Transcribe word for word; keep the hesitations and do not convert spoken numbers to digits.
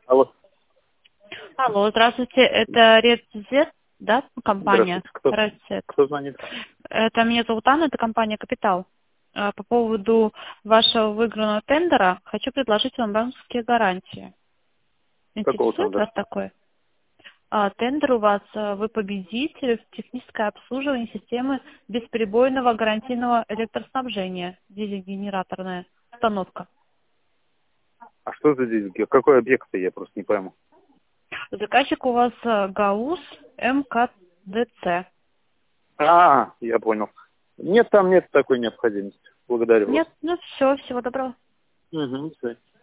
Алло. Алло, здравствуйте, это Red да, компания? Здравствуйте. Кто, Red кто звонит? Это меня зовут Анна, это компания Капитал. А, По поводу вашего выигранного тендера хочу предложить вам банковские гарантии. Какого Интересует вас тендера? такое? А, Тендер у вас, а, вы победитель в техническое обслуживание системы бесперебойного гарантийного электроснабжения, дизель-генераторная установка. А что за здесь? Какой объект, я просто не пойму. Заказчик у вас а, ГАУС МКДЦ. А, я понял. Нет, там нет такой необходимости. Благодарю вас. Нет, ну все, всего доброго. Угу, все.